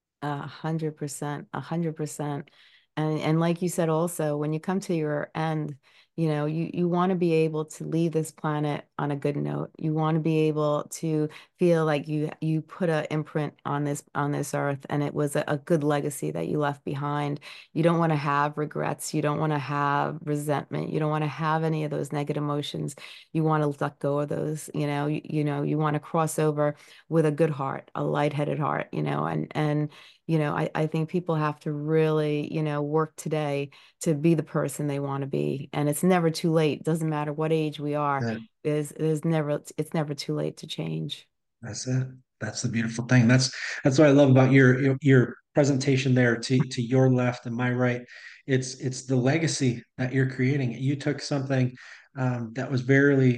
100%, 100%. And like you said also, when you come to your end, you want to be able to leave this planet on a good note. You want to be able to feel like you put an imprint on this earth and it was a good legacy that you left behind. You don't want to have regrets. You don't want to have resentment. You don't want to have any of those negative emotions. You want to let go of those, you want to cross over with a good heart, a lightheaded heart, and I think people have to really, work today to be the person they want to be. And it's never too late. Doesn't matter what age we are. That, It's never too late to change. that's it. That's the beautiful thing. That's what I love about your presentation there to your left and my right. It's the legacy that you're creating. You took something that was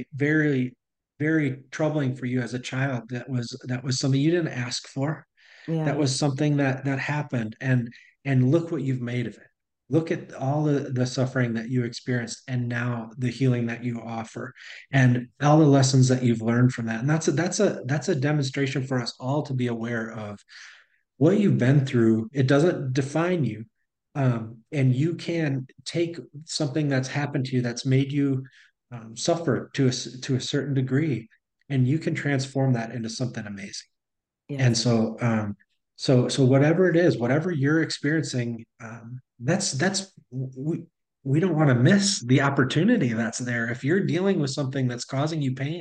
very troubling for you as a child. That was something you didn't ask for. That Yeah. was something that happened, and look what you've made of it. Look at all the suffering that you experienced and now the healing that you offer and all the lessons that you've learned from that. And that's a demonstration for us all to be aware of what you've been through. It doesn't define you. And you can take something that's happened to you that's made you suffer to a certain degree, and you can transform that into something amazing. And Yes. so whatever it is, whatever you're experiencing, that's we don't want to miss the opportunity that's there. If you're dealing with something that's causing you pain,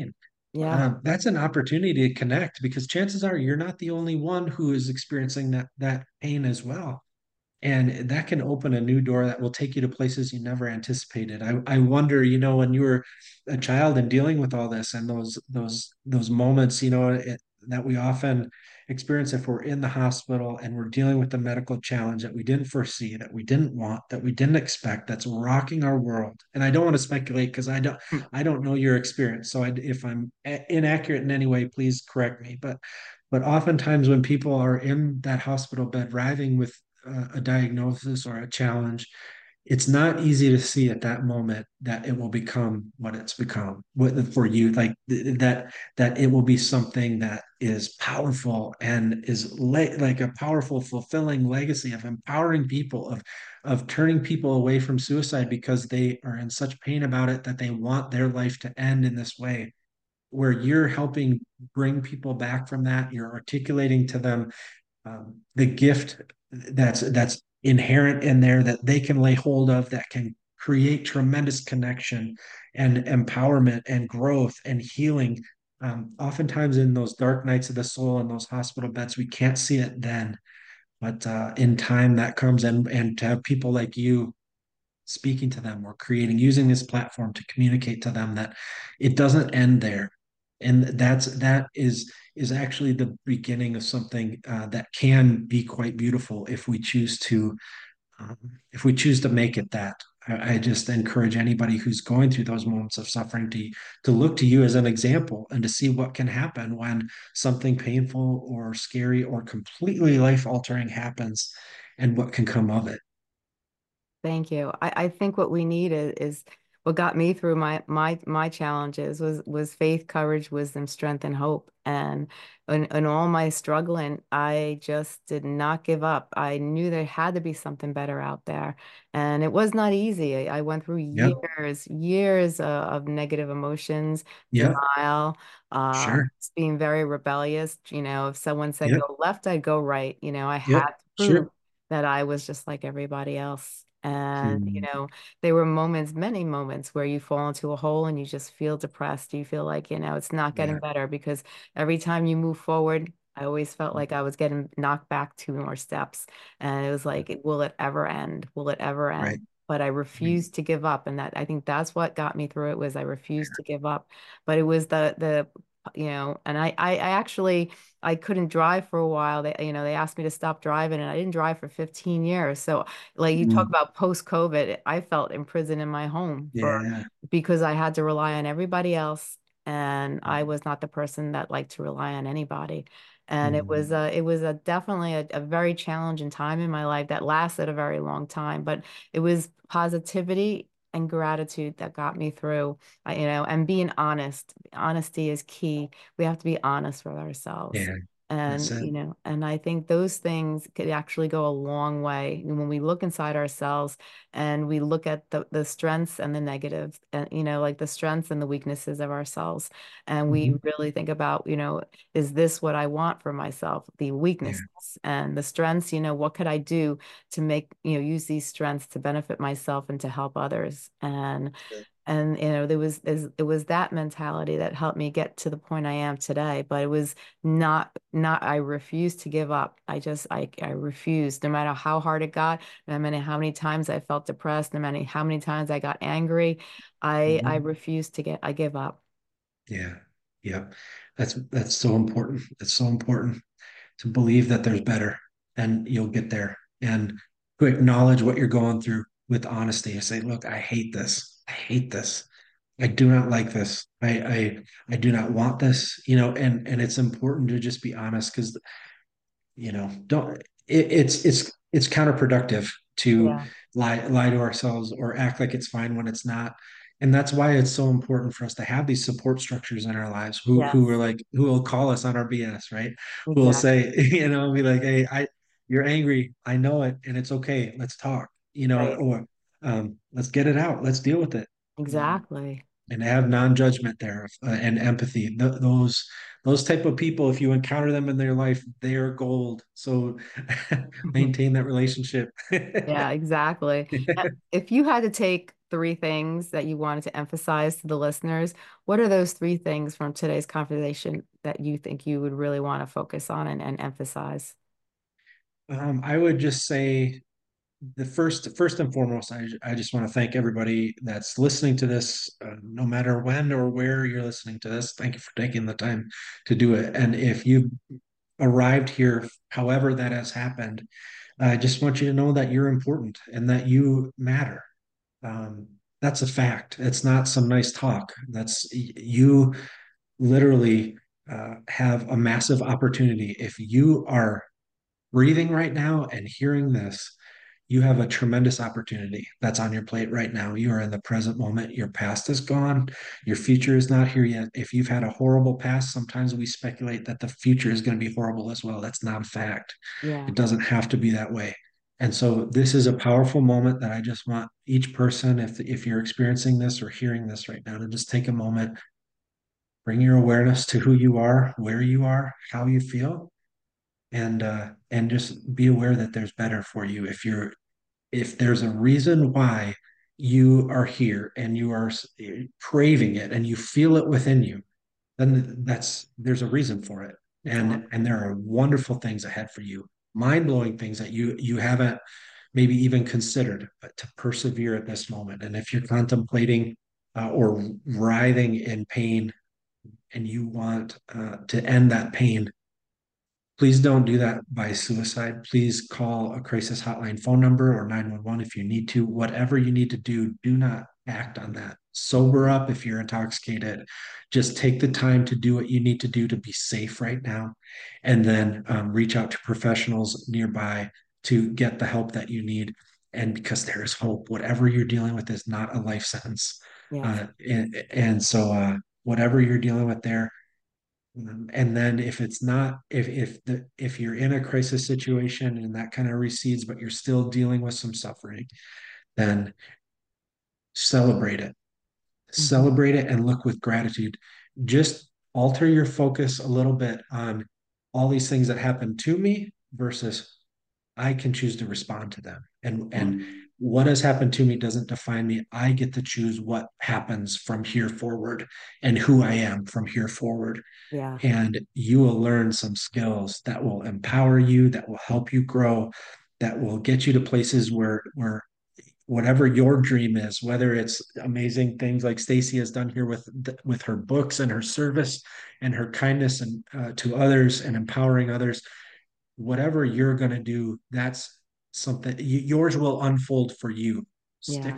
Yeah. That's an opportunity to connect, because chances are you're not the only one who is experiencing that pain as well. And that can open a new door that will take you to places you never anticipated. I wonder, when you were a child and dealing with all this, and those moments, that we often experience if we're in the hospital and we're dealing with a medical challenge that we didn't foresee, that we didn't want, that we didn't expect, that's rocking our world. And I don't want to speculate, because I don't know your experience. So if I'm inaccurate in any way, please correct me. But oftentimes when people are in that hospital bed writhing with a diagnosis or a challenge, it's not easy to see at that moment that it will become what it's become for you, like that it will be something that is powerful and is like a powerful, fulfilling legacy of empowering people, of turning people away from suicide because they are in such pain about it that they want their life to end in this way, where you're helping bring people back from that. You're articulating to them the gift that's inherent in there that they can lay hold of, that can create tremendous connection and empowerment and growth and healing. Oftentimes in those dark nights of the soul and those hospital beds, we can't see it then, but in time that comes, and to have people like you speaking to them or using this platform to communicate to them that it doesn't end there, and that is actually the beginning of something that can be quite beautiful if we choose to, um, make it that. I just encourage anybody who's going through those moments of suffering to look to you as an example, and to see what can happen when something painful or scary or completely life altering happens, and what can come of it. Thank you. I think what we need is what got me through my challenges was faith, courage, wisdom, strength, and hope. And in all my struggling, I just did not give up. I knew there had to be something better out there. And it was not easy. I went through Yep. years of negative emotions, Yep. denial, Sure. just being very rebellious. If someone said Yep. go left, I'd go right. I had Yep. to prove Sure. that I was just like everybody else. And, Hmm. there were moments, many moments where you fall into a hole and you just feel depressed. You feel like, it's not getting Yeah. better because every time you move forward, I always felt like I was getting knocked back two more steps. And it was like, will it ever end? Will it ever Right. end? But I Right. refused to give up. And I think that's what got me through it was I refused to give up. But it was and I actually, I couldn't drive for a while. They asked me to stop driving and I didn't drive for 15 years. So like you talk Mm. about post-COVID, I felt imprisoned in my home Yeah. because I had to rely on everybody else, and I was not the person that liked to rely on anybody. And Mm. it was a definitely a very challenging time in my life that lasted a very long time, but it was positivity and gratitude that got me through, and being honest. Honesty is key. We have to be honest with ourselves. Yeah. That's And, it. and I think those things could actually go a long way. And when we look inside ourselves and we look at the strengths and the negatives, and, like the strengths and the weaknesses of ourselves, and we Mhm. really think about, is this what I want for myself? The Yeah. weaknesses and the strengths, what could I do to make, use these strengths to benefit myself and to help others? And it was that mentality that helped me get to the point I am today. But it was not I refused to give up. I refused, no matter how hard it got, no matter how many times I felt depressed, no matter how many times I got angry, I Mhm. refused I give up. Yeah. Yeah. That's so important. It's so important to believe that there's better, and you'll get there, and to acknowledge what you're going through with honesty and say, look, I hate this. I hate this. I do not like this. I do not want this, and it's important to just be honest, because don't it's counterproductive to Yeah. lie to ourselves or act like it's fine when it's not. And that's why it's so important for us to have these support structures in our lives, who are Yes, like, who will call us on our BS, right? Who will exactly. say, be like, hey, you're angry, I know it, and it's okay, let's talk, Right. or let's get it out, let's deal with it. Exactly. And have non-judgment there, and empathy. Those type of people, if you encounter them in their life, they are gold. So maintain that relationship. Yeah, exactly. If you had to take three things that you wanted to emphasize to the listeners, what are those three things from today's conversation that you think you would really want to focus on and emphasize? I would just say the first and foremost, I just want to thank everybody that's listening to this, no matter when or where you're listening to this. Thank you for taking the time to do it. And if you arrived here, however that has happened, I just want you to know that you're important and that you matter. Um, that's a fact. It's not some nice talk. That's you literally have a massive opportunity. If you are breathing right now and hearing this, you have a tremendous opportunity that's on your plate right now. You are in the present moment. Your past is gone. Your future is not here yet. If you've had a horrible past, sometimes we speculate that the future is going to be horrible as well. That's not a fact. Yeah. It doesn't have to be that way. And so this is a powerful moment that I just want each person, if you're experiencing this or hearing this right now, to just take a moment, bring your awareness to who you are, where you are, how you feel, and just be aware that there's better for you. If there's a reason why you are here and you are craving it and you feel it within you, then there's a reason for it. And Exactly. there are wonderful things ahead for you, mind-blowing things that you haven't maybe even considered, but to persevere at this moment. And if you're contemplating or writhing in pain and you want to end that pain, please don't do that by suicide. Please call a crisis hotline phone number or 911 if you need to. Whatever you need to do, do not act on that. Sober up if you're intoxicated. Just take the time to do what you need to do to be safe right now. And then reach out to professionals nearby to get the help that you need. And because there is hope, whatever you're dealing with is not a life sentence. Yes. And so, whatever you're dealing with there, and then if it's not, if you're in a crisis situation and that kind of recedes, but you're still dealing with some suffering, then celebrate it. Hmm. Celebrate it and look with gratitude. Just alter your focus a little bit on all these things that happened to me versus I can choose to respond to them. Yeah. And what has happened to me doesn't define me. I get to choose what happens from here forward and who I am from here forward. Yeah. And you will learn some skills that will empower you, that will help you grow, that will get you to places where whatever your dream is, whether it's amazing things like Stacy has done here with her books and her service and her kindness and to others and empowering others, whatever you're going to do, that's something yours will unfold for you. Yeah.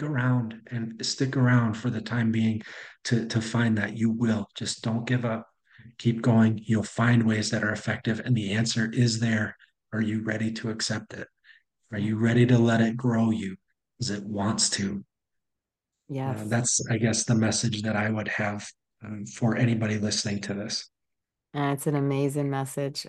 Stick around for the time being to find that you will. Just don't give up. Keep going. You'll find ways that are effective, and the answer is there. Are you ready to accept it? Are Yeah. you ready to let it grow you as it wants to? Yes. That's, I guess, the message that I would have for anybody listening to this. And it's an amazing message.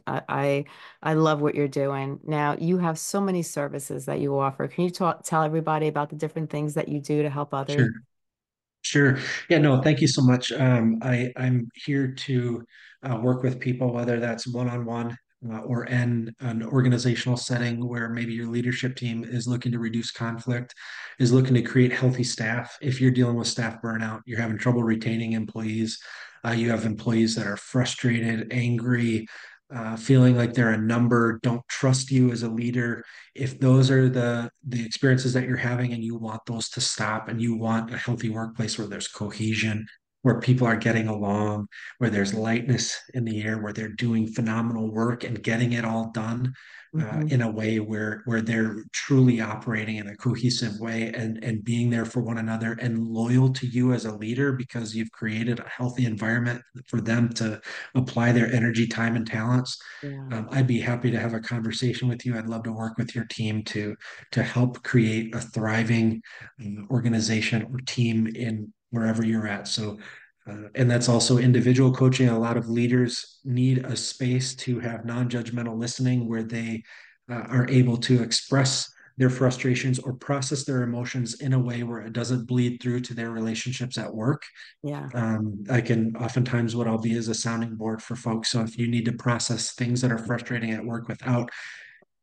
I love what you're doing. Now, you have so many services that you offer. Can you tell everybody about the different things that you do to help others? Sure. Sure. Yeah, no, thank you so much. I'm here to work with people, whether that's one-on-one or in an organizational setting where maybe your leadership team is looking to reduce conflict, is looking to create healthy staff. If you're dealing with staff burnout, you're having trouble retaining employees, you have employees that are frustrated, angry, feeling like they're a number, don't trust you as a leader. If those are the experiences that you're having and you want those to stop and you want a healthy workplace where there's cohesion, where people are getting along, where there's lightness in the air, where they're doing phenomenal work and getting it all done Hmm. in a way where they're truly operating in a cohesive way and being there for one another and loyal to you as a leader because you've created a healthy environment for them to apply their energy, time, and talents. Yeah. I'd be happy to have a conversation with you. I'd love to work with your team to help create a thriving organization or team in wherever you're at. So, and that's also individual coaching. A lot of leaders need a space to have non-judgmental listening where they are able to express their frustrations or process their emotions in a way where it doesn't bleed through to their relationships at work. Yeah. I can oftentimes what I'll be is a sounding board for folks. So if you need to process things that are frustrating at work without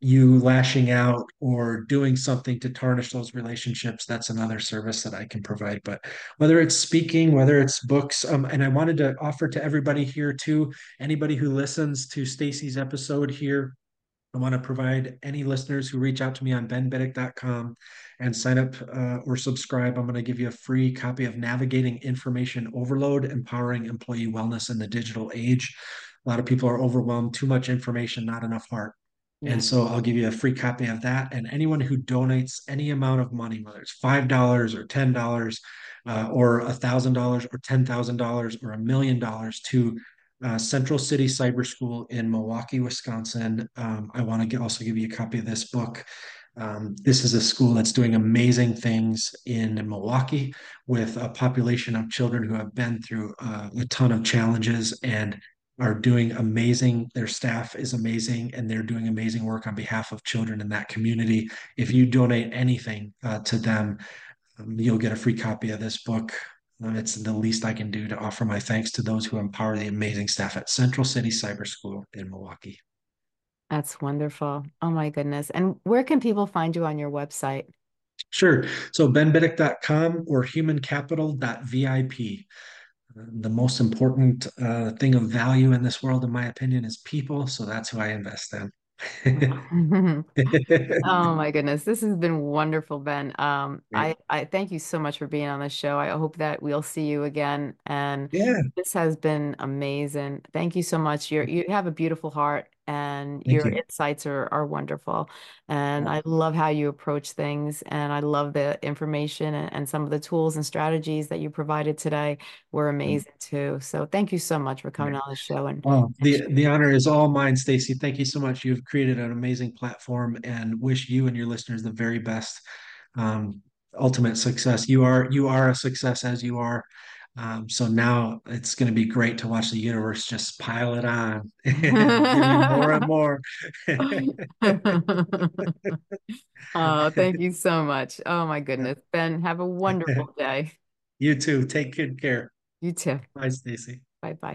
you lashing out or doing something to tarnish those relationships, that's another service that I can provide. But whether it's speaking, whether it's books, and I wanted to offer to everybody here too, anybody who listens to Stacy's episode here, I want to provide any listeners who reach out to me on benbedek.com and sign up or subscribe. I'm going to give you a free copy of Navigating Information Overload, Empowering Employee Wellness in the Digital Age. A lot of people are overwhelmed, too much information, not enough heart. And Yeah. so I'll give you a free copy of that. And anyone who donates any amount of money, whether it's $5 or $10 or $1,000 or $10,000 or $1 million to Central City Cyber School in Milwaukee, Wisconsin. I want to also give you a copy of this book. This is a school that's doing amazing things in Milwaukee with a population of children who have been through a ton of challenges and are doing amazing. Their staff is amazing and they're doing amazing work on behalf of children in that community. If you donate anything to them, you'll get a free copy of this book. It's the least I can do to offer my thanks to those who empower the amazing staff at Central City Cyber School in Milwaukee. That's wonderful. Oh my goodness. And where can people find you on your website? Sure. So benbedek.com or humancapital.vip. The most important thing of value in this world, in my opinion, is people. So that's who I invest in. Oh my goodness. This has been wonderful, Ben. Great. I thank you so much for being on the show. I hope that we'll see you again. And Yeah. this has been amazing. Thank you so much. You have a beautiful heart and Thank your you. insights are wonderful. And Well, I love how you approach things. And I love the information and some of the tools and strategies that you provided today were amazing too. So thank you so much for coming on the show well, and the honor is all mine, Stacy. Thank you so much. You've created an amazing platform, and wish you and your listeners the very best, ultimate success. You are a success as you are. So now it's going to be great to watch the universe just pile it on and give you more and sharing. more. Oh, thank you so much. Oh my goodness. Ben, have a wonderful day. You too. Take good care. You too. Bye, Stacy. Bye bye.